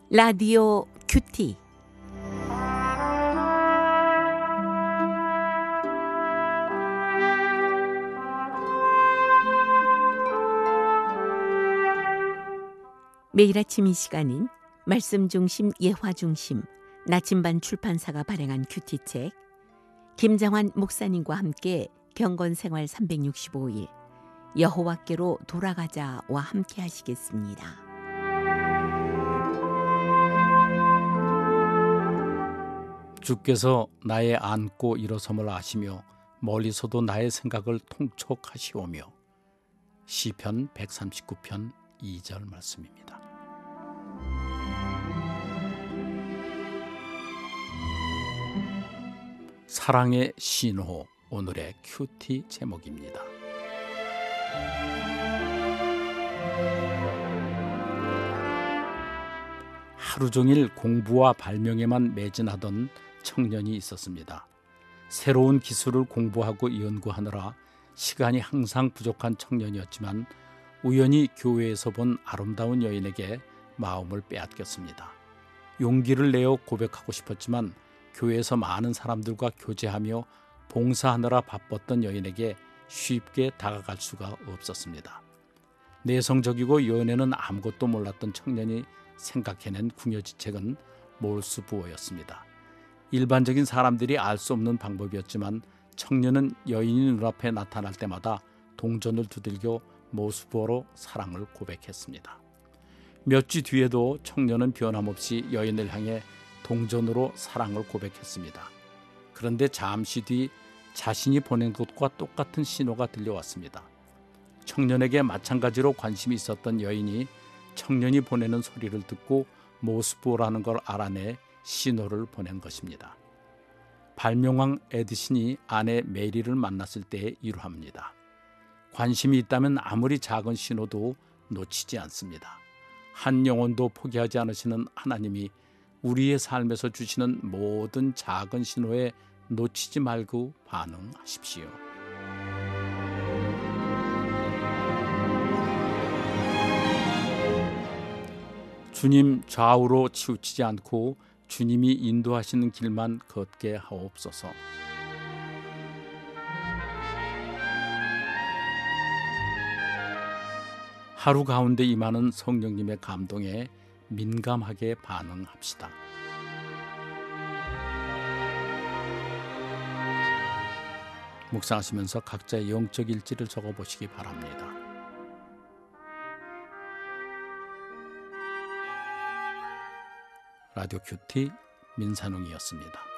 라디오 큐티. 매일 아침 이 시간은 말씀 중심 예화 중심 나침반 출판사가 발행한 큐티책, 김정환 목사님과 함께 경건생활 365일 여호와께로 돌아가자와 함께 하시겠습니다. 주께서 나의 앉고 일어섬을 아시며 멀리서도 나의 생각을 통촉하시오며. 시편 139편 2절 말씀입니다. 사랑의 신호, 오늘의 큐티 제목입니다. 하루 종일 공부와 발명에만 매진하던 청년이 있었습니다. 새로운 기술을 공부하고 연구하느라 시간이 항상 부족한 청년이었지만 우연히 교회에서 본 아름다운 여인에게 마음을 빼앗겼습니다. 용기를 내어 고백하고 싶었지만 교회에서 많은 사람들과 교제하며 봉사하느라 바빴던 여인에게 쉽게 다가갈 수가 없었습니다. 내성적이고 연애는 아무것도 몰랐던 청년이 생각해낸 궁여지책은 몰수부호였습니다. 일반적인 사람들이 알 수 없는 방법이었지만 청년은 여인이 눈앞에 나타날 때마다 동전을 두들겨 몰수부호로 사랑을 고백했습니다. 몇 주 뒤에도 청년은 변함없이 여인을 향해 동전으로 사랑을 고백했습니다. 그런데 잠시 뒤 자신이 보낸 것과 똑같은 신호가 들려왔습니다. 청년에게 마찬가지로 관심이 있었던 여인이 청년이 보내는 소리를 듣고 모스부호라는 걸 알아내 신호를 보낸 것입니다. 발명왕 에디슨이 아내 메리를 만났을 때에 이루합니다. 관심이 있다면 아무리 작은 신호도 놓치지 않습니다. 한 영혼도 포기하지 않으시는 하나님이 우리의 삶에서 주시는 모든 작은 신호에 놓치지 말고 반응하십시오. 주님 좌우로 치우치지 않고 주님이 인도하시는 길만 걷게 하옵소서. 하루 가운데 임하는 성령님의 감동에 민감하게 반응합시다. 묵상하시면서 각자의 영적 일지를 적어보시기 바랍니다. 라디오 큐티 민산웅이었습니다.